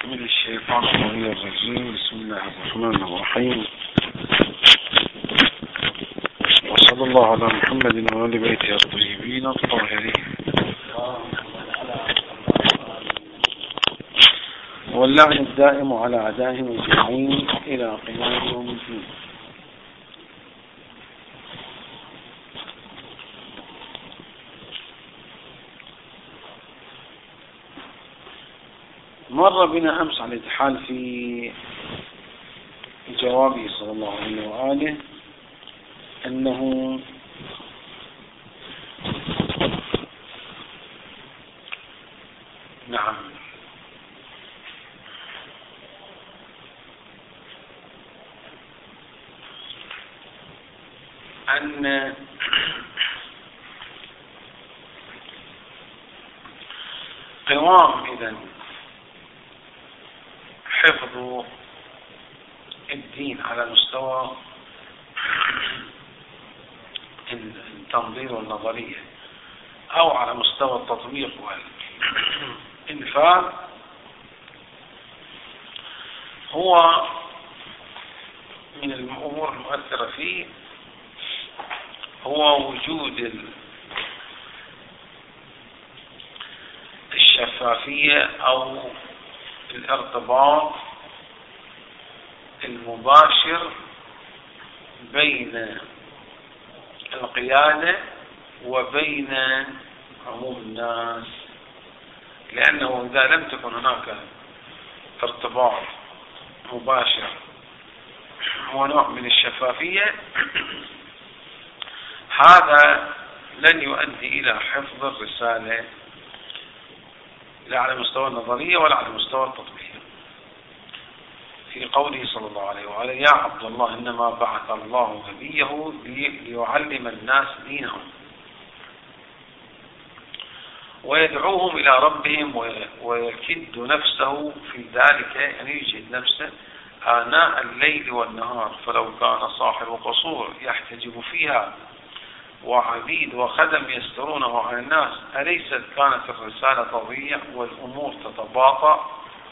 من الشيطان الرجيم. بسم الله الرحمن الرحيم، وصلى الله على محمد وآل بيته الطيبين الطاهرين، واللعن الدائم على أعدائهم أجمعين إلى قيام يوم الدين. مر بنا أمس على الاتحال في جوابه صلى الله عليه وآله أنه أن قوام إذن حفظ الدين على مستوى التنظير والنظرية أو على مستوى التطبيق والإنفاذ هو من الأمور المؤثرة فيه هو وجود الشفافية أو الارتباط المباشر بين القيادة وبين عموم الناس، لأنه إذا لم تكن هناك ارتباط مباشر ونوع من الشفافية هذا لن يؤدي إلى حفظ الرسالة لا على مستوى النظرية ولا على مستوى التطبيق. في قوله صلى الله عليه وآله: يا عبد الله إنما بعث الله نبيه ليعلم الناس دينهم ويدعوهم إلى ربهم ويكد نفسه في ذلك، يعني يجد نفسه آناء الليل والنهار، فلو كان صاحب قصور يحتجب فيها وعبيد وخدم يسترونه عن الناس أليست كانت الرسالة تضيع والأمور تتباطأ؟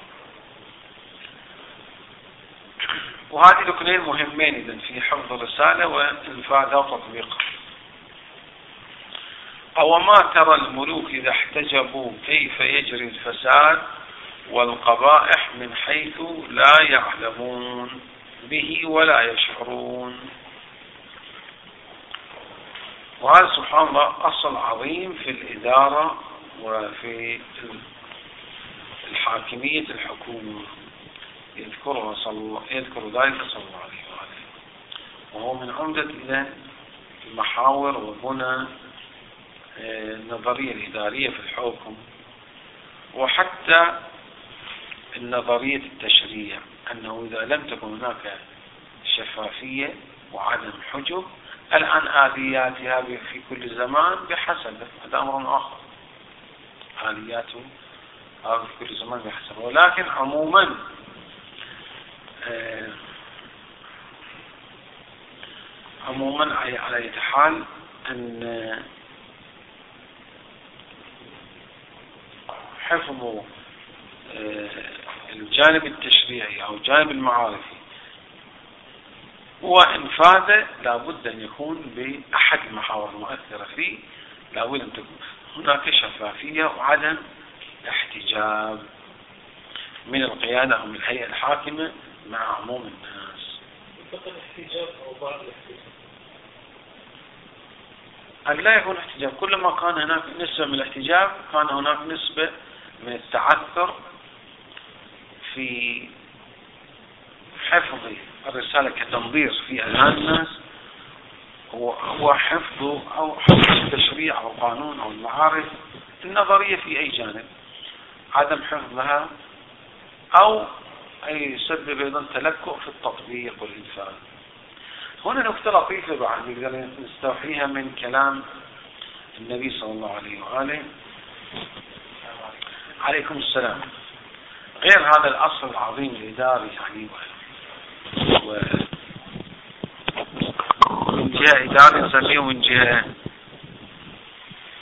وهذه ركنين مهمين إذن في حفظ الرسالة وإنفاذها وتطبيقها. أو ما ترى الملوك إذا احتجبوا كيف يجري الفساد والقبائح من حيث لا يعلمون به ولا يشعرون. وهذا سبحان الله أصل عظيم في الإدارة وفي الحاكمية الحكومة، يذكر ذلك صلى الله عليه وآله، وهو من عمدة إلى المحاور وبنى النظرية الإدارية في الحكم، وحتى النظرية التشريع، أنه إذا لم تكن هناك شفافية وعدم حجب، الآن آلياتها في كل زمان بحسب، هذا أمر آخر، آلياته في كل زمان بحسب. ولكن عموما على أي حال أن حفظ الجانب التشريعي أو الجانب المعارفي وإنفاذه لابد أن يكون بأحد المحاور المؤثرة فيه، لابد أن تكون هناك شفافية وعدم احتجاب من القيادة أو من الهيئة الحاكمة مع عموم الناس. فقط احتجاب أو بعض الاحتجاب؟ أن لا يكون احتجاب، كلما كان هناك نسبة من الاحتجاب كان هناك نسبة من التعثر في حفظ الرسالة كتنظير في أذهان الناس، هو حفظ التشريع أو القانون أو المعارف النظرية في أي جانب، عدم حفظها أو يسبب أيضا تلكؤ في التطبيق والإنفاذ. هنا نقطة لطيفة بعد نقدر نستوحيها من كلام النبي صلى الله عليه وآله. عليكم السلام. غير هذا الأصل العظيم الإداري يعني من جهة إدارة نسميه، ومن جهة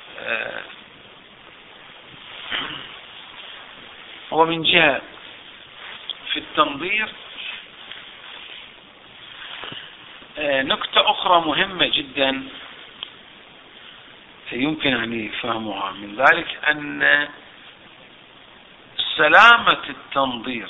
ومن جهة في التنظير نكتة أخرى مهمة جدا يمكن أن يفهمها من ذلك، أن سلامة التنظير،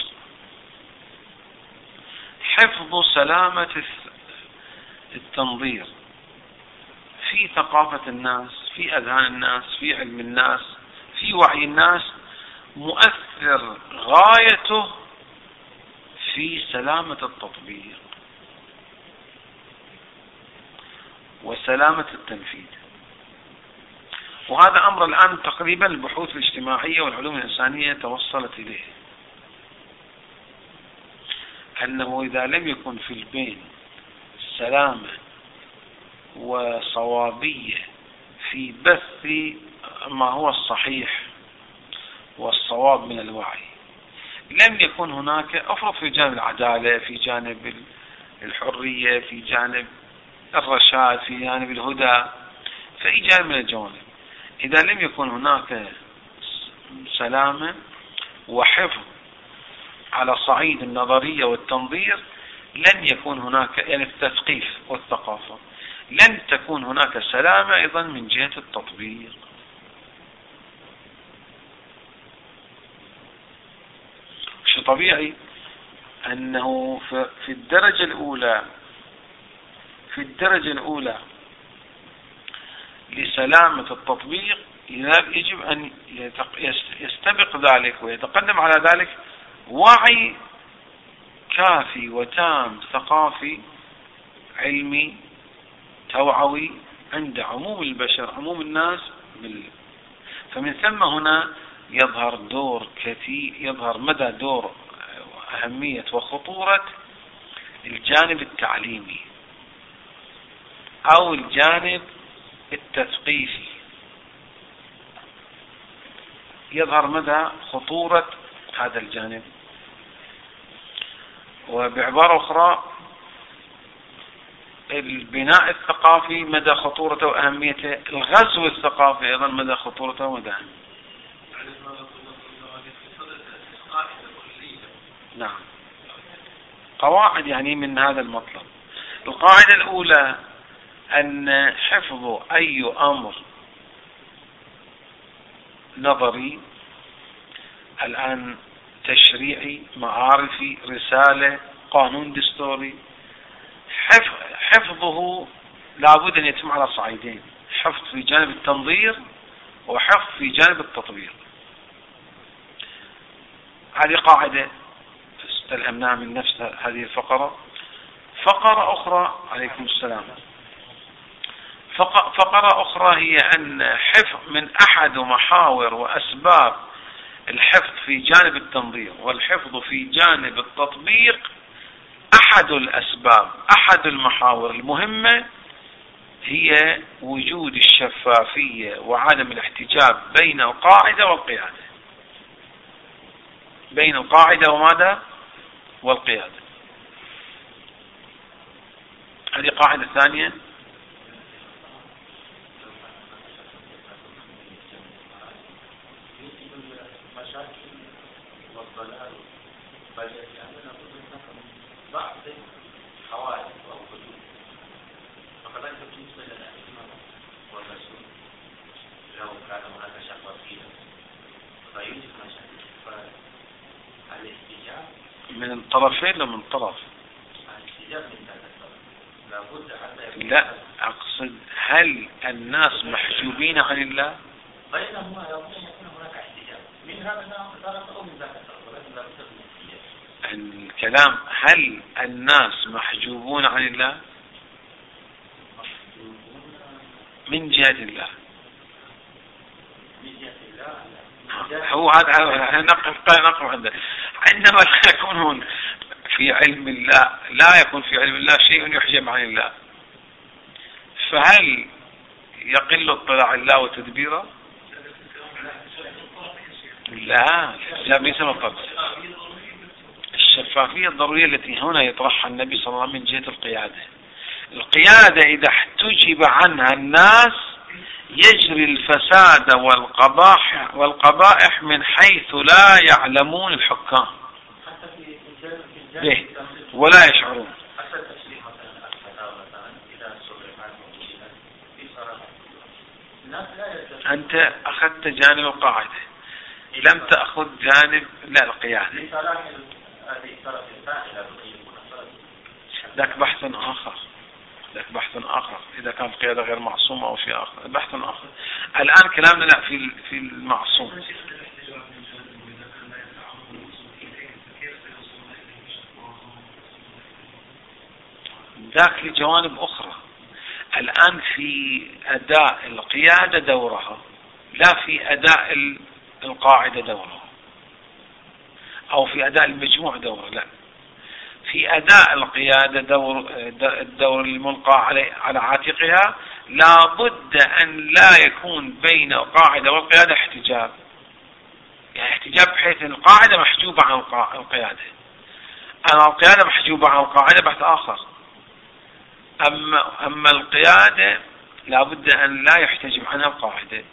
حفظ سلامة التنظير في ثقافة الناس، في أذهان الناس، في علم الناس، في وعي الناس، مؤثر غايته في سلامة التطبيق وسلامة التنفيذ. وهذا أمر الآن تقريبا البحوث الاجتماعية والعلوم الإنسانية توصلت إليه، أنه إذا لم يكن في البين سلامة وصوابية في بث ما هو الصحيح والصواب من الوعي، لم يكن هناك، أفرض في جانب العدالة، في جانب الحرية، في جانب الرشاد، في جانب الهدى، في أي جانب من الجوانب، إذا لم يكن هناك سلامة وحفظ على صعيد النظرية والتنظير، لن يكون هناك، يعني التثقيف والثقافة، لن تكون هناك سلامة أيضا من جهة التطبيق. شو طبيعي أنه في الدرجة الأولى لسلامة التطبيق يجب أن يستبق ذلك ويتقدم على ذلك وعي كافي وتام ثقافي علمي توعوي عند عموم البشر، عموم الناس فمن ثم هنا يظهر مدى دور أهمية وخطورة الجانب التعليمي أو الجانب التثقيفي، يظهر مدى خطورة هذا الجانب. وبعبارة أخرى البناء الثقافي مدى خطورته وأهميته، الغزو الثقافي أيضا مدى خطورته ومدى أهميته. نعم، قواعد يعني من هذا المطلب. القاعدة الأولى أن حفظ أي أمر نظري الآن تشريعي، معارفي، رسالة، قانون دستوري، حفظه لابد أن يتم على صعيدين: حفظ في جانب التنظير وحفظ في جانب التطبيق. هذه قاعدة استلهمناها من نفس هذه الفقرة. فقرة أخرى، عليكم السلام، فقرة أخرى هي أن حفظ من أحد محاور وأسباب الحفظ في جانب التنظير والحفظ في جانب التطبيق، أحد الأسباب، أحد المحاور المهمة هي وجود الشفافية وعدم الاحتجاب بين القاعدة والقيادة، بين القاعدة وماذا؟ والقيادة. هذه قاعدة ثانية. من الطرفين ومن طرف؟ لا، أقصد هل الناس محجوبين عن الله؟ الكلام هل الناس محجوبون عن الله من جهة الله؟ هو هذا نقف عنده. عندما لا يكونون في علم الله، لا يكون في علم الله شيء يحجب عن الله، فهل يقل اطلاع الله وتدبيره؟ لا ليس بالضبط. الشفافية الضرورية التي هنا يطرحها النبي صلى الله عليه وسلم من جهة القيادة. القيادة إذا احتجب عنها الناس يجري الفساد والقبائح من حيث لا يعلمون الحكام. به ولا يشعرون. أنت أخذت جانب القاعدة، لم تأخذ جانب لا القيادة. ذاك بحث آخر إذا كان القيادة غير معصومة أو شيء آخر، بحث آخر. الآن كلامنا لا في المعصوم. ذاك لجوانب أخرى. الآن في أداء القيادة دورها، لا في أداء القاعدة دورها، أو في أداء المجموع دورها، لا، في أداء القيادة الدور الملقى على عاتقها لا بد أن لا يكون بين القاعدة والقيادة احتجاب، يعني احتجاب بحيث القاعدة محجوبة عن القيادة. أنا القيادة محجوبة عن القاعدة بحث آخر. أما القيادة لا بد أن لا يحتجب عنها القاعدة.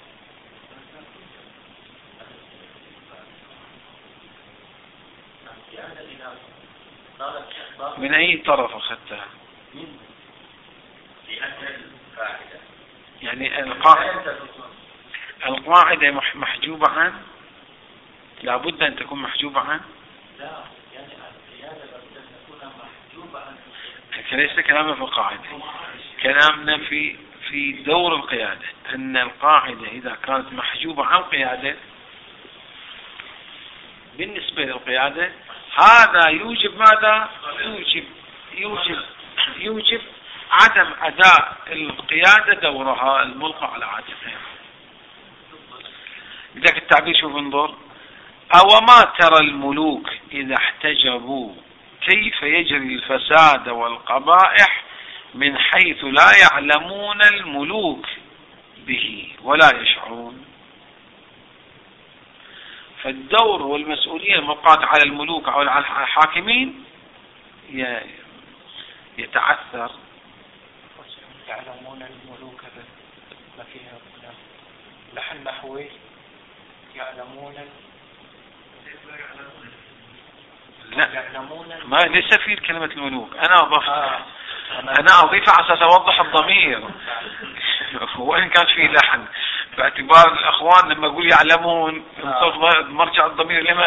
من أي طرف أخذتها؟ يعني القاعدة محجوبة عن، لا بد أن تكون محجوبة عن. لا، يعني القيادة لابد أن تكون محجوبة عن. ليس كلامنا في القاعدة، كلامنا في دور القيادة، أن القاعدة إذا كانت محجوبة عن القيادة بالنسبة للقيادة، هذا يوجب ماذا؟ يوجب عدم أداء القيادة دورها الملقى على عاتقها. لذلك التعبير شوف انظر: أو ما ترى الملوك إذا احتجبوا كيف يجري الفساد والقبائح من حيث لا يعلمون الملوك به ولا يشعرون. فالدور والمسؤولية الملقاة على الملوك أو على الحاكمين يتعثر. يعلمون الملوك ما فيها لحن نحوي يعلمون. لا، ما ليس في كلمة الملوك. أنا أضيف على أساس أوضح الضمير، وإن كان في لحن باعتبار الأخوان لما أقول يعلمون مرجع الضمير لما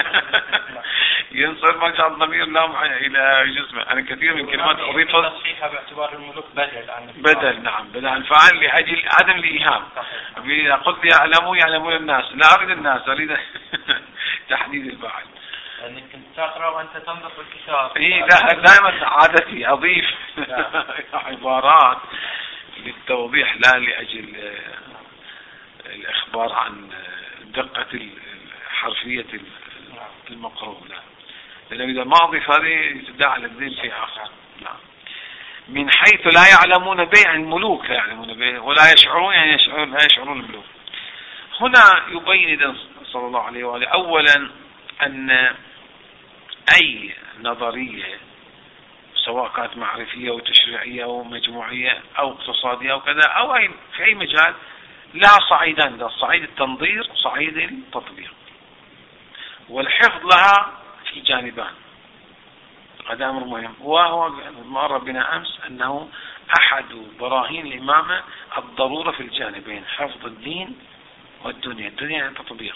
ينصر مرجع الضمير لهم إلى جسمه. أنا كثير من كلمات أضيفها تصحيحها باعتبار الملوك بدل نعم بدل عن فعل لأجل عدم الإيهام. قلت يعلمون الناس، لا أريد الناس، أريد تحديد الفاعل. انك تقرأ وانت تنظر بالكتاب. لا، دائما عادتي اضيف عبارات للتوضيح لا لاجل الاخبار عن دقة حرفية المقروء، لا، لأنه اذا ما اضيف هذه تدعى على الدين شيء اخر. نعم. من حيث لا يعلمون بيع الملوك لا يعلمون بيع ولا يشعرون، يعني لا يشعرون الملوك. هنا يبين صلى الله عليه وآله اولا أن أي نظرية سواء كانت معرفية أو تشريعية أو مجموعية أو اقتصادية أو كذا أو في أي مجال لها صعيدان، ده صعيد التنظير وصعيد التطبيق، والحفظ لها في جانبان. هذا أمر مهم، وهو مر بنا أمس أنه أحد براهين الإمامة الضرورة في الجانبين، حفظ الدين والدنيا، الدنيا التطبيق.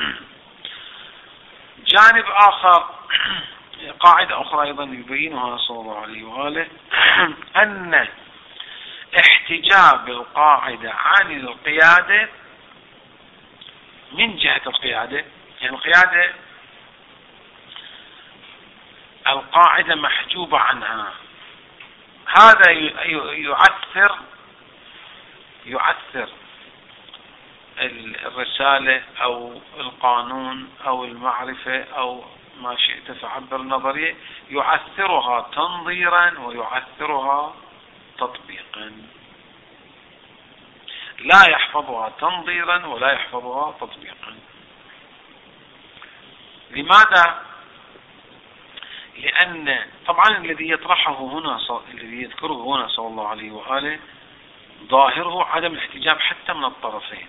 جانب آخر، قاعدة أخرى أيضا يبينها صلى الله عليه وآله، أن احتجاب القاعدة عن القيادة من جهة القيادة، يعني القيادة القاعدة محجوبة عنها، هذا يعثر الرسالة أو القانون أو المعرفة أو ما شئت فعبر النظرية، يعثرها تنظيرا ويعثرها تطبيقا، لا يحفظها تنظيرا ولا يحفظها تطبيقا. لماذا؟ لأن طبعا الذي يطرحه هنا الذي يذكره هنا صلى الله عليه وآله ظاهره عدم الاحتجاب حتى من الطرفين،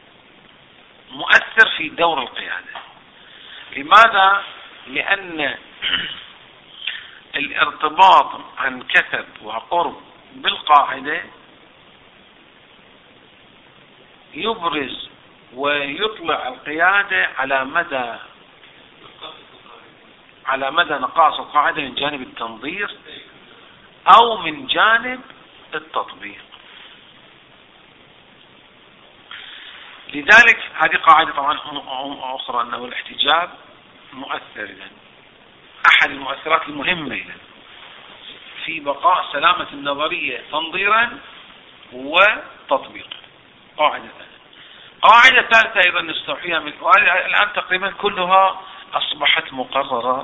مؤثر في دور القيادة. لماذا؟ لأن الارتباط عن كثب وقرب بالقاعدة يبرز ويطلع القيادة على مدى نقاص القاعدة من جانب التنظير أو من جانب التطبيق. لذلك هذه قاعدة طبعا أخرى، أنه الاحتجاب مؤثر أحد المؤثرات المهمة في بقاء سلامة النظرية تنظيرا وتطبيقا. قاعدة ثالثة أيضا نستوحيها من الآن تقريبا كلها أصبحت مقررة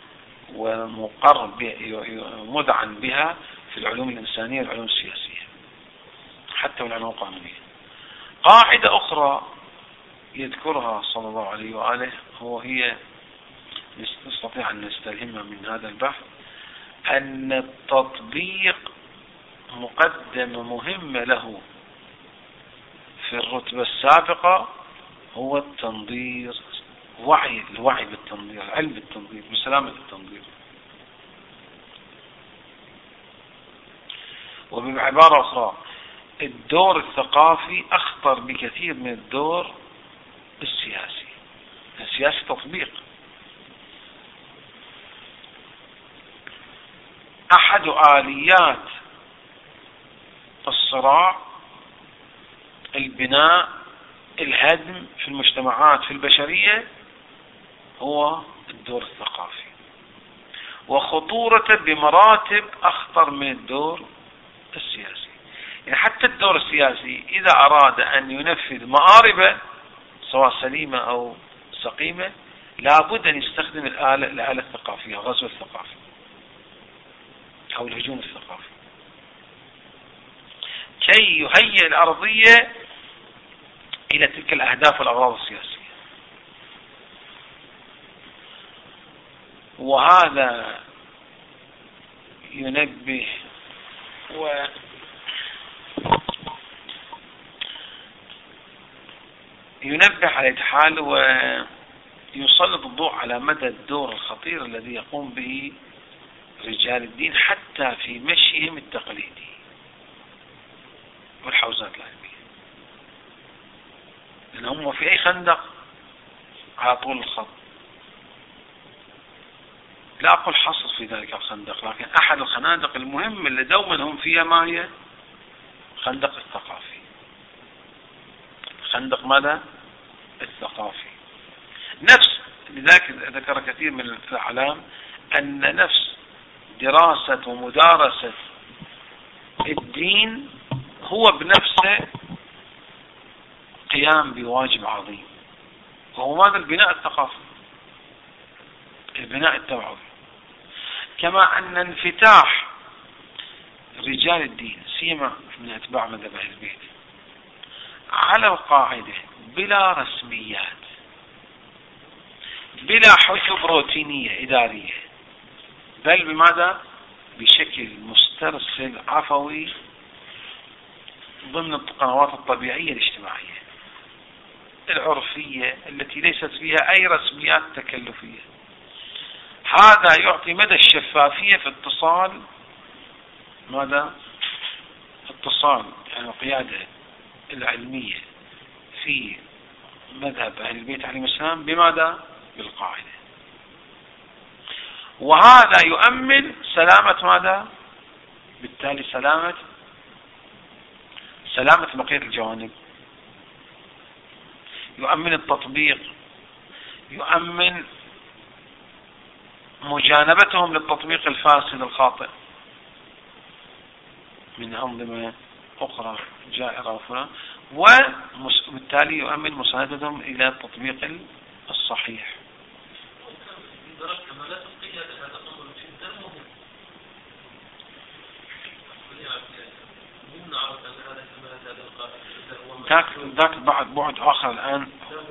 ومذعن بها في العلوم الإنسانية والعلوم السياسية حتى والعلوم القانونية. قاعدة أخرى يذكرها صلى الله عليه وآله وهي نستطيع أن نستلهمها من هذا البحث، أن التطبيق مقدمة مهمة له في الرتبة السابقة هو التنظير، الوعي بالتنظير، العلم بالتنظير، بسلامة التنظير. وبعبارة أخرى الدور الثقافي أخطر بكثير من الدور السياسي. السياسي تطبيق. أحد آليات الصراع البناء الهدم في المجتمعات في البشرية هو الدور الثقافي، وخطورته بمراتب أخطر من الدور السياسي. يعني حتى الدور السياسي إذا أراد أن ينفذ مآربه سواء سليمة أو سقيمة لابد أن يستخدم الآلة الثقافية، الغزو الثقافي أو الهجوم الثقافي، كي يهيئ الأرضية إلى تلك الأهداف والأغراض السياسية. وهذا ينبه على الحال ويسلط الضوء على مدى الدور الخطير الذي يقوم به رجال الدين حتى في مشيهم التقليدي والحوزات العلمية، لأنهم في أي خندق على طول الخط. لا أقول حصر في ذلك الخندق، لكن أحد الخنادق المهمة اللي دوما هم فيها ما هي؟ خندق الثقافي. خندق ماذا؟ الثقافي. نفس لذلك ذكر كثير من الأعلام أن نفس دراسة ومدارسة الدين هو بنفسه قيام بواجب عظيم، وهو ماذا؟ البناء الثقافي، البناء التوعوي. كما أن انفتاح رجال الدين سيما من أتباع مذهب أهل البيت على القاعدة بلا رسميات، بلا حجب روتينية إدارية، بل بماذا؟ بشكل مسترسل عفوي ضمن القنوات الطبيعية الاجتماعية العرفية التي ليست فيها أي رسميات تكلفية. هذا يعطي مدى الشفافية في اتصال ماذا؟ اتصال يعني القيادة العلمية في مذهب أهل البيت عليهم السلام بماذا؟ بالقاعدة. وهذا يؤمن سلامة ماذا؟ بالتالي سلامة بقية الجوانب، يؤمن التطبيق، يؤمن مجانبتهم للتطبيق الفاسد الخاطئ من أنظمة أخرى جائرة وفلان، وبالتالي يؤمن مساندتهم إلى التطبيق الصحيح. ذاك بعد آخر الآن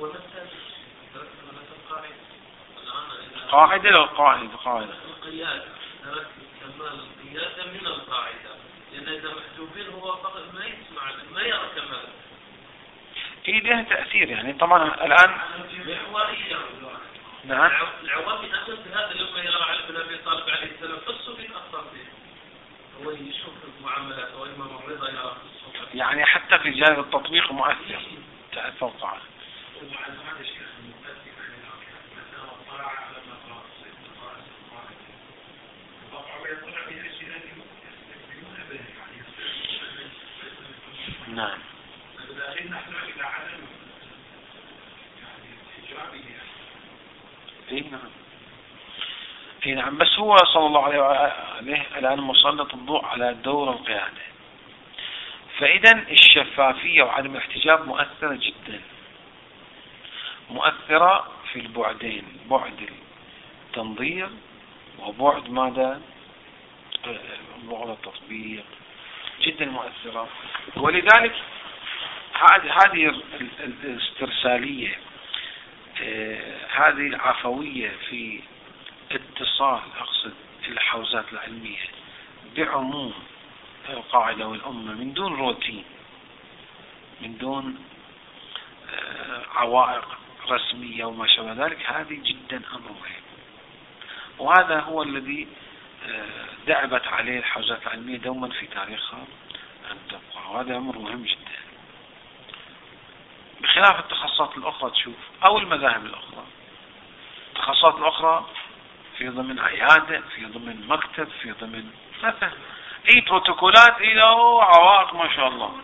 قاعدة لو قاعدة القيادة كمال القيادة من القاعدة، لأن إذا محجوبين هو فقط ما يسمع ما يرى كمال. لها تأثير يعني طبعا الآن نعم. العوام يتأثر في هذا لما يرى علي بن أبي طالب عليه السلام قصه يتأثر فيه، هو يشوف المعاملات وإمام الرضا يرى قصه، يعني حتى في جانب التطبيق مؤثر تأثر طبعا. نعم. اي نعم. بس هو صلى الله عليه وآله الآن مسلط الضوء على دور القيادة، فإذا الشفافية وعدم الاحتجاب مؤثرة جدا، مؤثرة في البعدين، بعد التنظير وبعد ماذا؟ بعد التطبيق، جدا مؤثرة. ولذلك هذه الاسترسالية، هذه العفوية في اتصال، أقصد الحوزات العلمية بعموم القاعدة والأمة من دون روتين، من دون عوائق رسمية وما شابه ذلك، هذه جدا أمر مهم، وهذا هو الذي دعبت عليه الحوزات العلمية دوما في تاريخها أن تبقى، وهذا أمر مهم جدا، بخلاف التخصصات الأخرى. تشوف أو المذاهب الأخرى، التخصصات الأخرى في ضمن عيادة، في ضمن مكتب، في ضمن مثلا اي بروتوكولات، اي له عوائق ما شاء الله.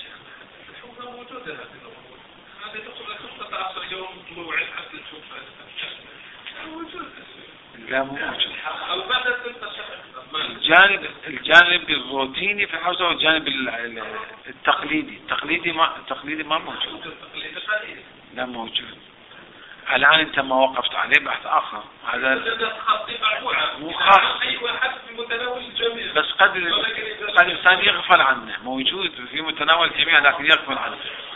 لا مو موجود. الجانب الروتيني في الحوزة والجانب التقليدي ما موجود. لا موجود. الآن أنت ما وقفت عليه بحث آخر، هذا مو خاص، بس قد الإنسان يغفل عنه، موجود في متناول الجميع لكن يغفل عنه.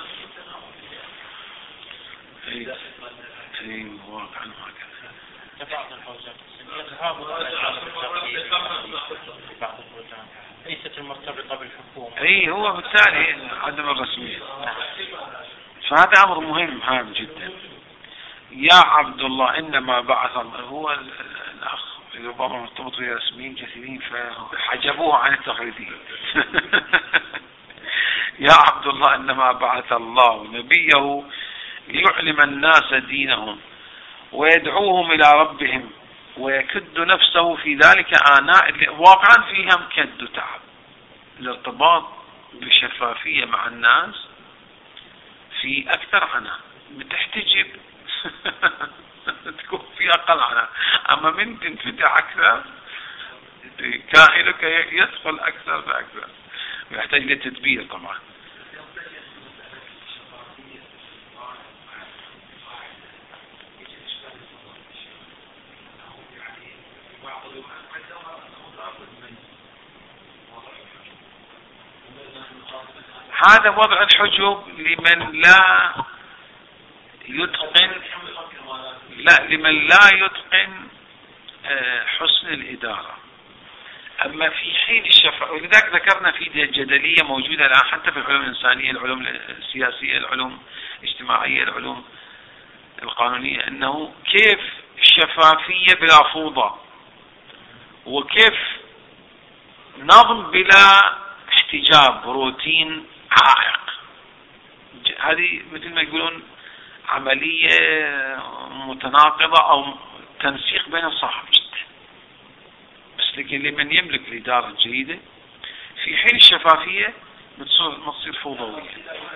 في واقع هكذا. بعض الحوزات ليست المرتبطة بالحكومة. اي هو بالتالي عدم الرسمية. فهذا أمر مهم هام جدا. يا عبد الله إنما بعث الله، هو الأخ ربما مرتبط برسميين كثيرين فحجبوه عن التقليديين. يا عبد الله إنما بعث الله نبيه ليعلم الناس دينهم ويدعوهم إلى ربهم ويكد نفسه في ذلك آناء، واقعا فيها كد وتعب. الارتباط بشفافية مع الناس في أكثر عناء، بتحتجب تكون في أقل عناء، أما من تنفتح أكثر كاهلك يدخل أكثر فأكثر، ويحتاج لتدبير طبعا. هذا وضع الحجب لمن لا يتقن حسن الإدارة. أما في حين الشفاء، ولذلك ذكرنا في جدلية موجودة الآن حتى في العلوم الإنسانية، العلوم السياسية، العلوم الاجتماعية، العلوم القانونية، أنه كيف الشفافية بلا فوضى، وكيف نظم بلا احتجاب، روتين عائق. هذه مثل ما يقولون عملية متناقضة أو تنسيق بين الصعب جدا. بس لكن لمن يملك الإدارة الجيدة في حين الشفافية ما تصير فوضوية.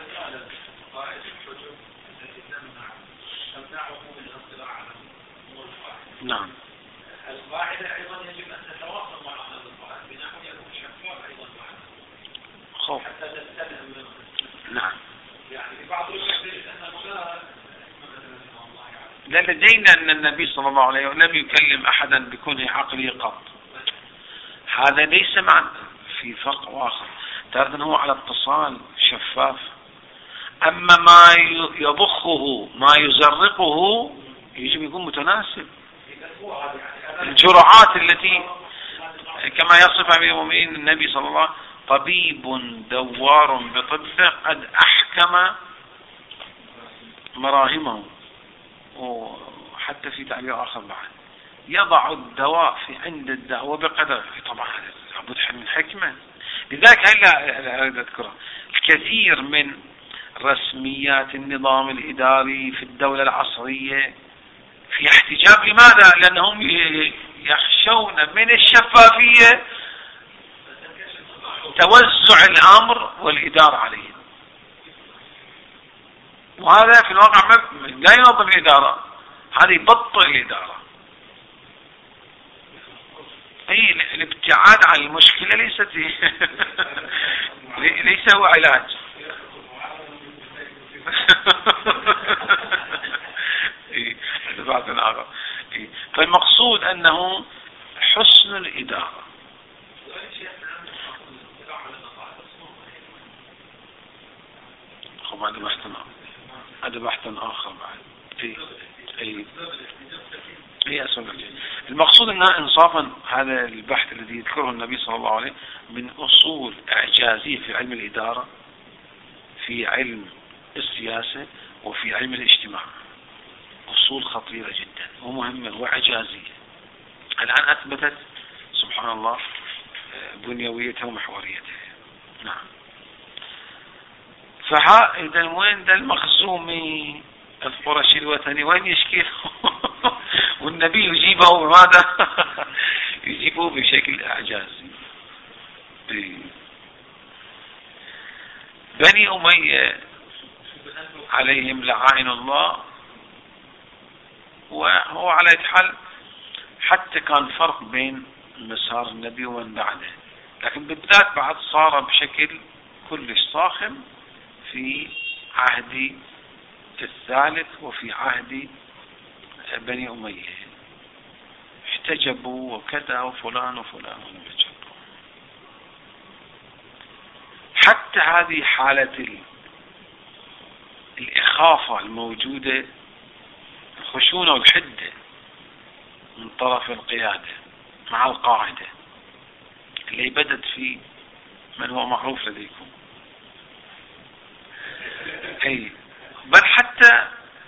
نعم. القاعدة أيضا يجب أن تتواصل مع هذا القاعدة بنحو يكون شفاف أيضا معنا حتى تستلهم منه. نعم. يعني بعض الوقت لا لدينا أن النبي صلى الله عليه وسلم لم يكلم أحدا بكونه عقلي قط. هذا ليس معنى في فرق آخر. تعرف أنه هو على اتصال شفاف. أما ما يضخه، ما يزرقه، يجب يكون متناسب. الجرعات التي كما يصف أمير المؤمنين النبي صلى الله عليه وسلم: طبيب دوار بطبه قد أحكم مراهمه. حتى في تعبير آخر بعد يضع الدواء في عند الداء وبقدر. طبعا هذا لابد من حكمة. لذلك هلا أريد أذكره الكثير من رسميات النظام الإداري في الدولة العصرية في احتجاب. لماذا؟ لأنهم يخشون من الشفافية توزع الأمر والإدارة عليهم، وهذا في الواقع لا ينظم الإدارة، هذا يبطئ الإدارة. أي الابتعاد عن المشكلة ليس هو علاج. فالمقصود أنه حسن الإدارة. هذا بحث آخر بعد. المقصود أنها إنصافا هذا البحث الذي يذكره النبي صلى الله عليه من أصول إعجازية في علم الإدارة، في علم السياسة، وفي علم الاجتماع. أصول خطيرة جدا ومهمة وإعجازية الآن أثبتت سبحان الله بنيويتها ومحوريتها. نعم. إذا وين ده المخزومي القرشي الوثني وين يشكي والنبي يجيبه بماذا؟ يجيبه بشكل إعجازي. بني أمية عليهم لعائن الله، وهو على حال حتى كان فرق بين مسار النبي ومن بعده، لكن بالذات بعد صار بشكل كلش صاخب في عهد الثالث وفي عهد بني أمية. احتجبوا وكذا وفلان وفلان احتجبوا. حتى هذه حالة الإخافة الموجودة، الخشونة والحدة من طرف القيادة مع القاعدة اللي بدت في من هو معروف لديكم. أي بل حتى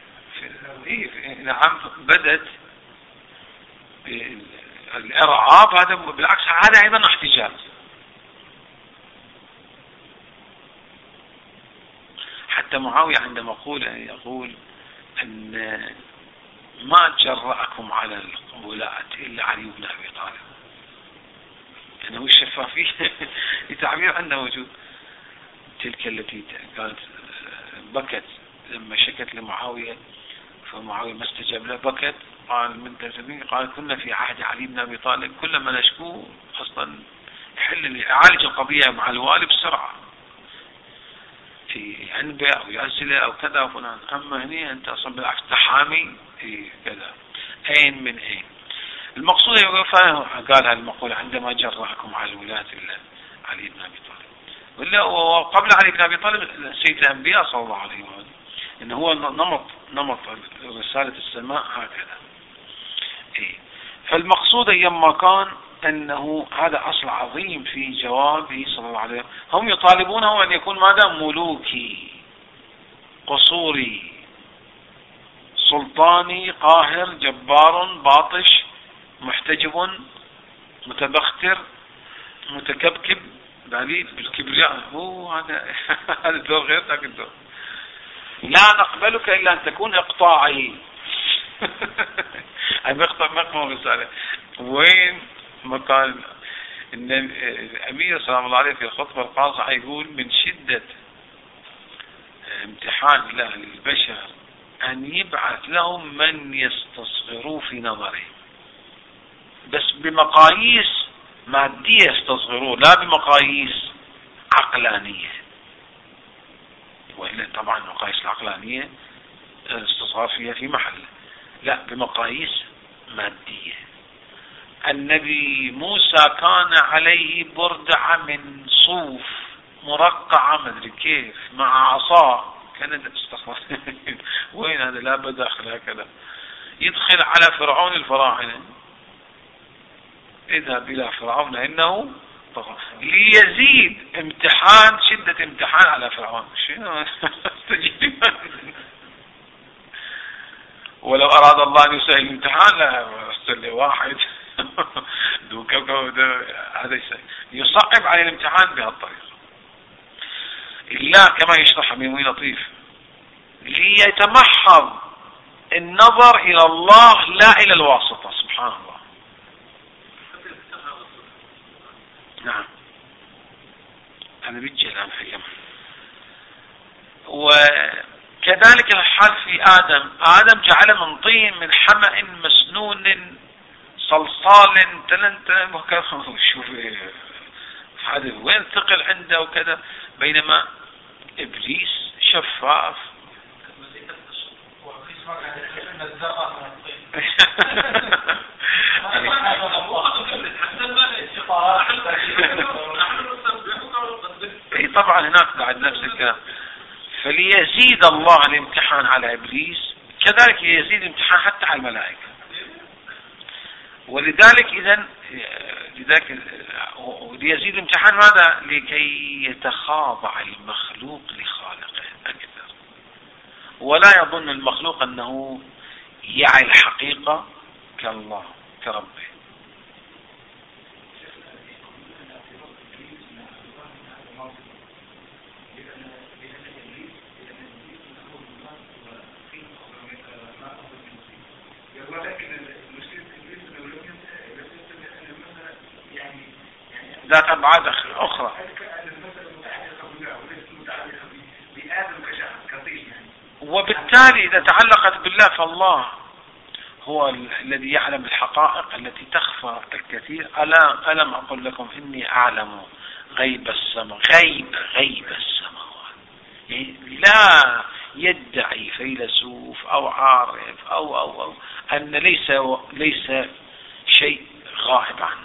نعم بدت الإرعاب. هذا بالعكس هذا أيضا احتجاج. حتى معاوية عندما يقول أن ما جرأكم على الولاءة إلا علي بن أبي طالب، أنه الشفافية لتعبير عنه موجود. تلك التي كانت بكت لما شكت لمعاوية فمعاوية ما استجاب له، بكت قال من تلتبين، قال كنا في عهد علي بن أبي طالب كلما نشكوه أصلا يعالج القضية مع الوالي بسرعة في عنبة أو يأسلة أو كذا وفلان. أما هنا أنت أصلا بالعكس تحامي في كذا. أين من أين المقصود قال هذا المقولة عندما جرأكم على الولاة إلا علي بن أبي طالب. وقبل علي بن أبي طالب سيد الأنبياء صلى الله عليه وسلم، إنه هو نمط رسالة السماء هكذا. فالمقصود أيما كان أنه هذا أصل عظيم في جوابه صلى الله عليه وسلم. هم يطالبونه أن يكون ماذا؟ ملوكي، قصوري، سلطاني، قاهر، جبار، باطش، محتجب، متبختر، متكبكب، بالكبرياء. هو هذا الدور غير ذاك الدور. لا نقبلك إلا أن تكون إقطاعي. أي مقطع رسالة. وين مقال إن الأمير سلام الله عليه في الخطبة القاصحة يقول من شدة امتحان الله للبشر أن يبعث لهم من يستصغروا في نظره، بس بمقاييس مادية يستصغروا، لا بمقاييس عقلانية. وإلا طبعا المقاييس العقلانية الاستصغار فيها في محل، لا بمقاييس مادية. النبي موسى كان عليه بردعة من صوف مرقعة مدري كيف مع عصا، كانت تستخدم. وين هذا؟ لا بداخل هكذا يدخل على فرعون الفراعنة، اذهب الى فرعون انه طغى، ليزيد امتحان شدة امتحان على فرعون. شنو ولو أراد الله أن يسهل الامتحان لا أرسل لي واحد دو كوكب هذا يصعب على الامتحان بهالطريقة. إلا كما يشرح ميمون لطيف ليتمحض النظر إلى الله لا إلى الواسطة. سبحان الله. نعم هذا بالجلال حكم. وكذلك الحال في آدم. آدم جعل من طين من حمأ مسنون صلصال تلنتن وكذا. شوف هذا وين ثقل عنده وكذا، بينما إبليس شفاف. اي طبعا هناك بعد نفس الكلام. فليزيد الله الامتحان على إبليس كذلك يزيد الامتحان حتى على الملائكة. ولذلك إذن ليزيد الامتحان ماذا؟ لكي يتخاضع المخلوق لخالقه أكثر، ولا يظن المخلوق أنه يعي الحقيقة كالله كربه. ذات أبعاد أخرى. وبالتالي إذا تعلقت بالله فالله هو الذي يعلم الحقائق التي تخفى الكثير. ألم أقل لكم إني أعلم غيب السماء غيب السماوات. يعني لا يدعي فيلسوف أو عارف أو أن ليس شيء غائب عنه.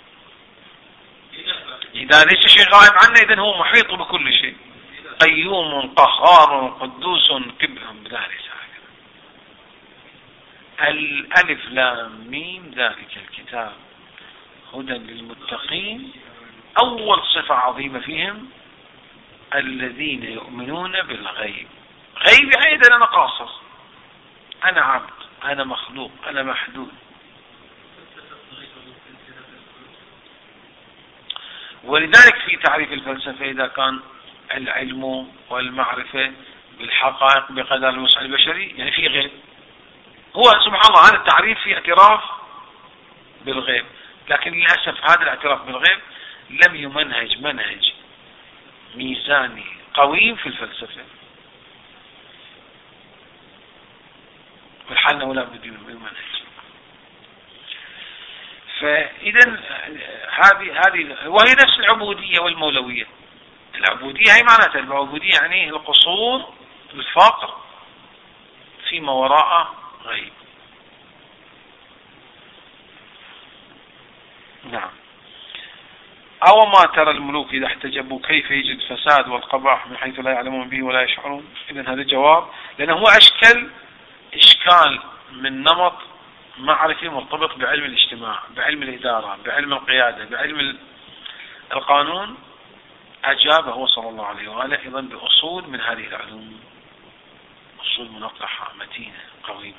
إذا ليس شيء غائب عنه إذن هو محيط بكل شيء، قيوم قهار قدوس كبهم بذلك. الألف لام ميم ذلك الكتاب هدى للمتقين. أول صفة عظيمة فيهم الذين يؤمنون بالغيب. غيب يعني أنا قاصر، أنا عبد، أنا مخلوق، أنا محدود. ولذلك في تعريف الفلسفة إذا كان العلم والمعرفة بالحقائق بقدر الوسع البشري يعني في غيب. هو سبحان الله هذا التعريف في اعتراف بالغيب، لكن للأسف هذا الاعتراف بالغيب لم يمنهج منهج ميزاني قوي في الفلسفة، والحال أنه لا بد من منهج. فإذا هذه وهي نفس العبودية والمولوية. العبودية هي معناتها العبودية يعني القصور الفقر فيما وراء غيب. نعم. أو ما ترى الملوك إذا احتجبوا كيف يجد فساد والقباح من حيث لا يعلمون به ولا يشعرون. إذن هذا جواب، لأنه هو إشكال من نمط معرفي مرتبط بعلم الاجتماع، بعلم الإدارة، بعلم القيادة، بعلم القانون. أجابه صلى الله عليه وآله أيضا بأصول من هذه العلوم، أصول منقحة متينة قويمة.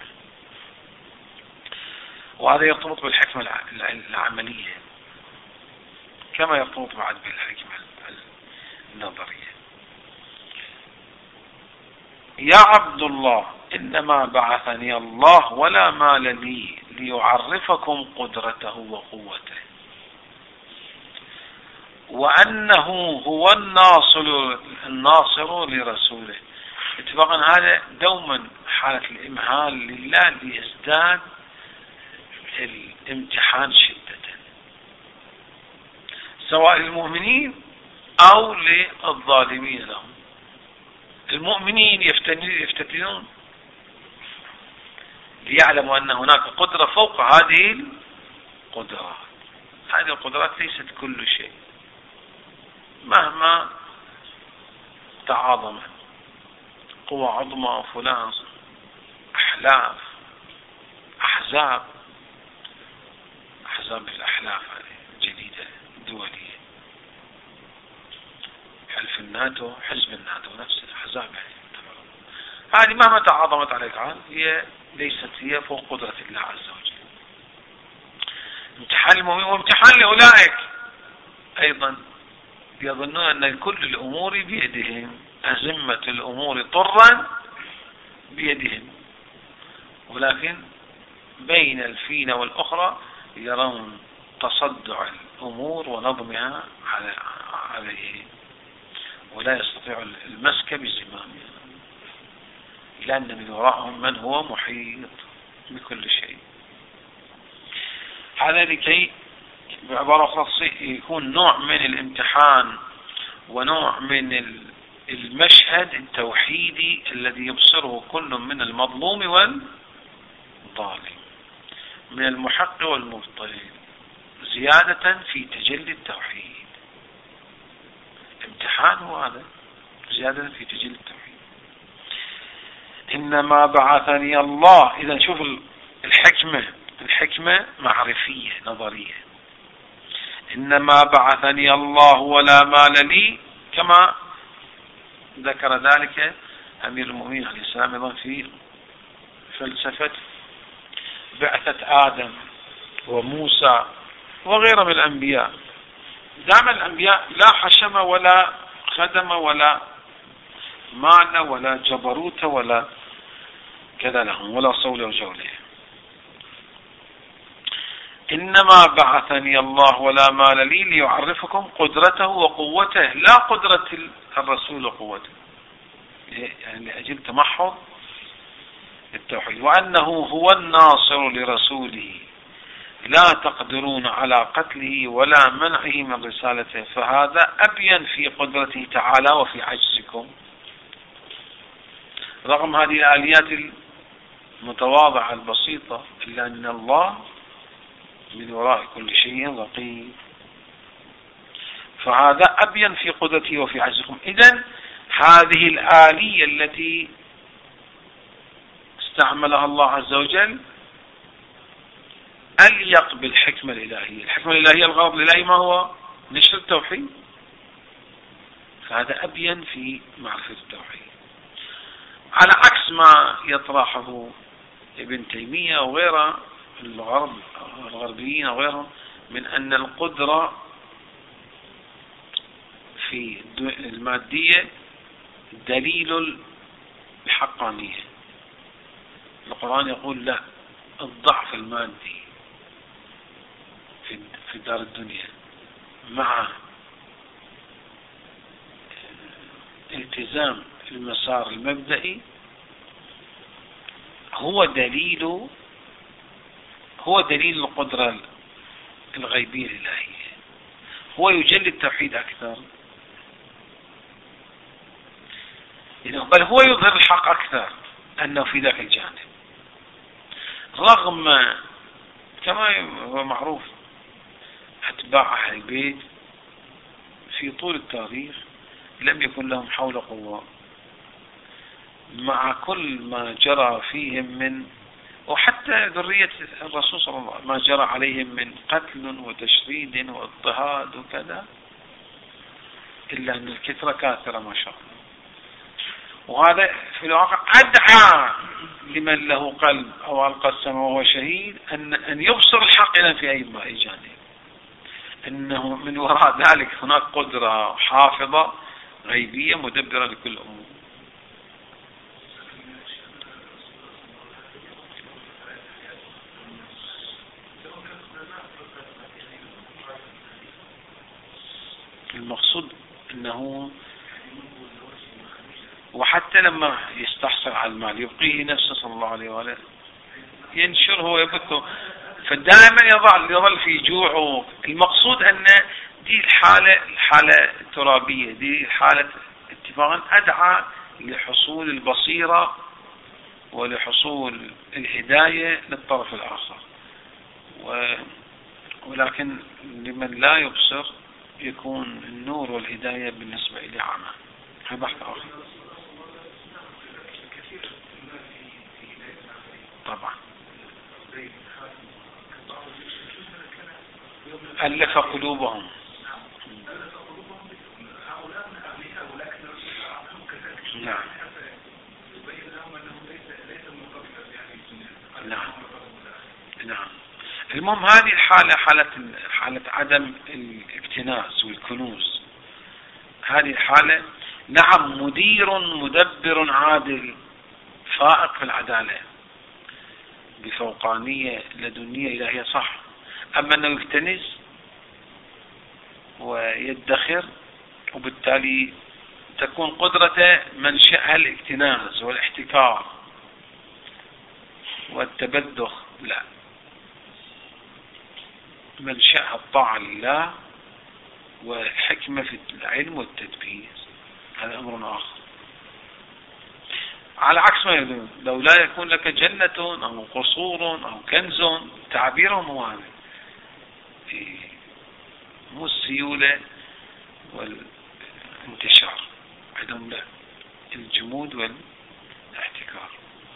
وهذا يرتبط بالحكمة العملية كما يرتبط بعد بالحكمة النظرية. يا عبد الله إنما بعثني الله ولا مال لي ليعرفكم قدرته وقوته وأنه هو الناصر لرسوله. اتفاقا هذا دوما حالة الإمهال لله ليزداد الامتحان شدة سواء للمؤمنين أو للظالمين لهم. المؤمنين يفتتنون ليعلموا أن هناك قدرة فوق هذه القدرات. هذه القدرات ليست كل شيء مهما تعاظمت. قوة عظمى فلان، أحلاف، أحزاب في الأحلاف جديدة دولية. حلف الناتو، حزب الناتو، نفس الأحزاب هذه مهما تعاظمت على الحال هي ليست هي فوق قدرة الله عز وجل. امتحان المؤمنين وامتحان لأولئك أيضا يظنون أن كل الأمور بيدهم، أزمة الأمور طرا بيدهم، ولكن بين الفينة والأخرى يرون تصدع الأمور ونظمها عليهم، ولا يستطيع المسك بزمامها، لأن من وراءهم من هو محيط بكل شيء. هذا لكي بعبارة أخرى يكون نوع من الامتحان ونوع من المشهد التوحيدي الذي يبصره كل من المظلوم والظالم، من المحق والمبطل، زيادة في تجلي التوحيد. امتحان هو هذا، زيادة في تجلي التوحيد. إنما بعثني الله. إذا شوف الحكمة معرفية نظرية. إنما بعثني الله ولا مال لي، كما ذكر ذلك أمير المؤمنين عليه السلام أيضا في فلسفة بعثة آدم وموسى وغيره من الأنبياء. دام الأنبياء لا حشم ولا خدم ولا مال ولا جبروت ولا كذا لهم ولا صول وجوله. إنما بعثني الله ولا مال لي ليعرفكم قدرته وقوته، لا قدرة الرسول وقوته، يعني لأجل تمحض التوحيد، وأنه هو الناصر لرسوله لا تقدرون على قتله ولا منعه من رسالته، فهذا أبين في قدرته تعالى وفي عجزكم، رغم هذه الآليات المتواضعة البسيطة، إلا أن الله من وراء كل شيء رقيب، فهذا أبين في قدرته وفي عجزكم. إذن هذه الآلية التي استعملها الله عز وجل أليق بالحكمة الإلهية. الحكمة الإلهية الغرض الإلهي ما هو؟ نشر التوحيد، فهذا أبين في معرفة التوحيد، على عكس ما يطرحه ابن تيمية وغيره الغربيين وغيرهم من أن القدرة في المادية دليل الحقانية. القرآن يقول لا، الضعف المادي في دار الدنيا مع التزام المسار المبدئي هو دليل القدرة الغيبية الإلهية، هو يجلي التوحيد أكثر، بل هو يظهر الحق أكثر أنه في ذاك الجانب، رغم كما هو معروف أتباع أهل البيت في طول التاريخ لم يكن لهم حول قوة، مع كل ما جرى فيهم من، وحتى ذرية الرسول صلى الله عليه وسلم ما جرى عليهم من قتل وتشريد واضطهاد وكذا، إلا أن الكثرة كاثرة ما شاء الله. وهذا في الواقع أدعى لمن له قلب أو ألقى السمع وهو شهيد أن يبصر الحق إلى في أي جانب، أنه من وراء ذلك هناك قدرة حافظة غيبية مدبرة لكل الأمور. المقصود أنه وحتى لما يستحصل على المال يبقيه نفسه صلى الله عليه وآله، ينشره ويبثه، فدائما يظل في جوعه. المقصود أن دي الحالة الترابية، دي حالة اتفاقا أدعى لحصول البصيرة ولحصول الهداية للطرف الآخر، ولكن لمن لا يبصر يكون النور والهداية بالنسبة إليه عامة. هذا بحث آخر طبعا. ألف قلوبهم، نعم نعم. المهم هذه الحالة حالة عدم الاكتناز والكنوز، هذه الحالة نعم مدير مدبر عادل فائق في العدالة بفوقانية لدنية إلهية صح. أما أنه يكتنز ويدخر، وبالتالي تكون قدرته منشأها الاكتناز والاحتكار والتبذخ، لا، منشأها الطاعة لله والحكمة في العلم والتدبير، هذا أمر آخر. على عكس ما يقولون لو لا يكون لك جنة أو قصور أو كنز، تعبيرهم هو هذا، مو السيولة والانتشار، عندهم لا، الجمود والاحتكار.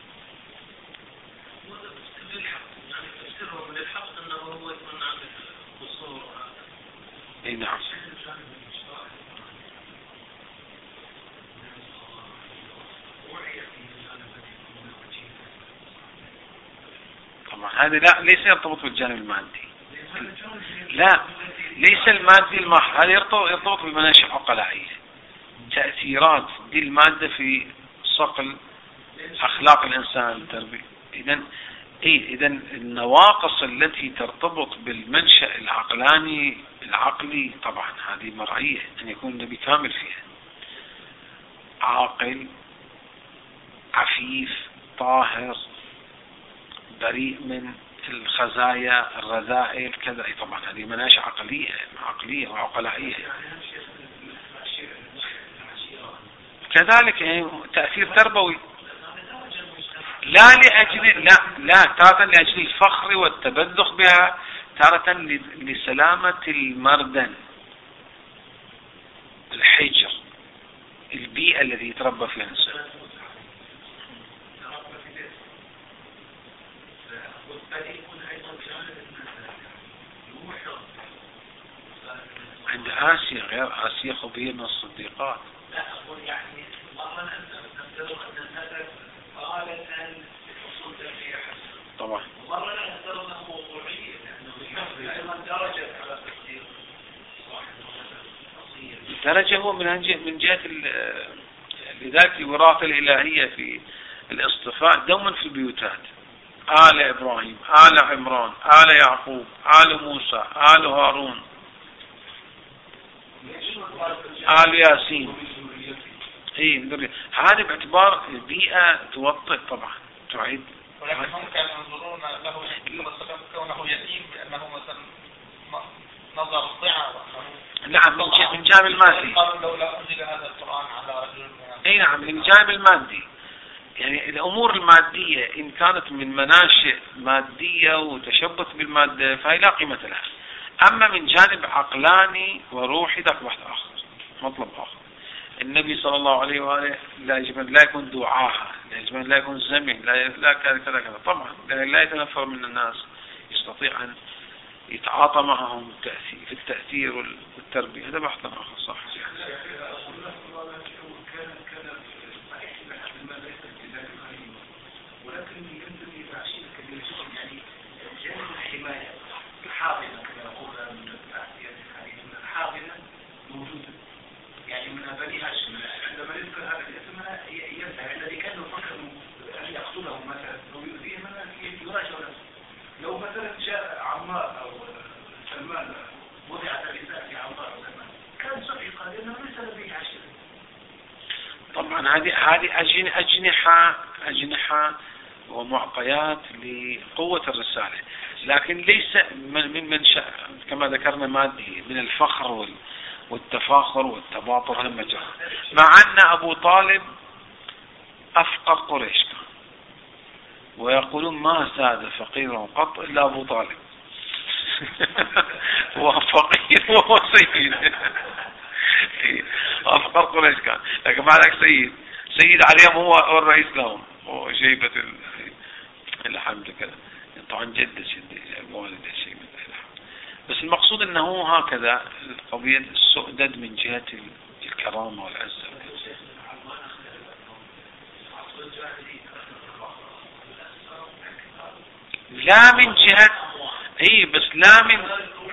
يعني تفسيرهم للحق أنه هو يكون عنده قصور. اي نعم. طبعا هذا لا، ليس يرتبط بالجانب المادي، لا، ليس المادي المحض، هذا يرتبط بالمناشئ العقلائية، تأثيرات دي المادة في صقل أخلاق الإنسان، تربية. إذا النواقص التي ترتبط بالمنشأ العقلي طبعا هذه مرعية، أن يكون النبي كامل فيها، عاقل عفيف طاهر بريء من الخزايا الرذائل كذا، طبعا هذه مناشئ عقلية وعقلائية. كذلك تأثير تربوي، لا تارة لأجل الفخر والتبذخ بها، تارة لسلامة المردن، الحجر، البيئة التي يتربى فيها الإنسان. عند آسيا، غير آسيا خبير من الصديقات. لا أقول يعني مرة نفترض أن النسب قالت أن الأصول التربية حسنة. طبعا. ومرة لا نفترض أنها موضوعية، لأنه أيضا درجة على تقدير صاحب النسب. درجة هو من جهة لذلك الوراثة الإلهية في الاصطفاء دوما في البيوتات، آل إبراهيم، آل عمران، آل يعقوب، آل موسى، آل هارون، آل ياسين. هذا باعتبار البيئة توطئ طبعا تعيد. ولكن هم كانوا ينظرون له كونه يتيم بأنه مثلا نظر ضعة. نعم، من جانب المادي. قالوا لولا أنزل هذا القرآن على رجل. اي نعم، من جانب المادي، يعني الأمور المادية إن كانت من مناشئ مادية وتشبث بالمادة فهي لا قيمة لها. أما من جانب عقلاني وروحي ذاك بحث آخر، مطلب آخر. النبي صلى الله عليه وآله لا يجب أن لا يكون دعاها، لا يجب أن لا يكون زمن، لا كذا كذا كذا، طبعا لا يتنفر من الناس، يستطيع أن يتعاطى معهم في التأثير والتربية، هذا بحث آخر صح. ولكن ينتمي إلى شيء كبير يعني جانب الحماية حاضنة كما يقول حاضنة موجودة، يعني من بني هاشم عندما يذكر هذا الاسم ينتهي الذي كان يفكر أن يقتله مثلا أو يؤذيه يراجع نفسه. لو مثلا جاء عمار أو سلمان وضعت الإنسان في عمار أو سلمان كان صحيح قال إنه ليس لديه عشر. طبعا هذه أجنحة ومعطيات لقوة الرسالة، لكن ليس من منشأ كما ذكرنا مادي، من الفخر والتفاخر والتباطر لما جاء. مع أن أبو طالب أفقر قريش كان، ويقولون ما ساد فقير قط إلا أبو طالب. هو فقير وهو سيد. أفقر قريش كان، لكن ما لك سيد عليهم، هو الرئيس لهم، هو شيبة الحمد كذا، طبعا جد الوالد شيء من الحمد. بس المقصود أنه هكذا قضية السؤدد من جهة الكرامة والعزة. لا من جهة بس لا من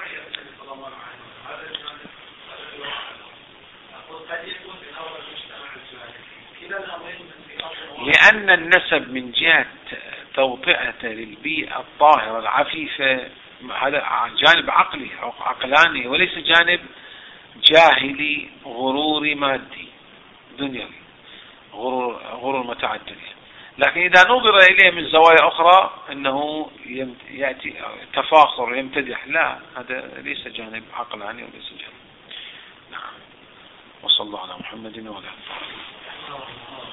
لأن النسب من جهة توطئة للبيئة الطاهرة العفيفة هذا جانب عقلي أو عقلاني، وليس جانب جاهلي غروري مادي دنيوي، غرور متاع الدنيا. لكن إذا نظر إليه من زوايا أخرى أنه يأتي تفاخر يمتدح، لا، هذا ليس جانب عقلاني وليس جانب. نعم. وصلى الله على محمد وعلى آله.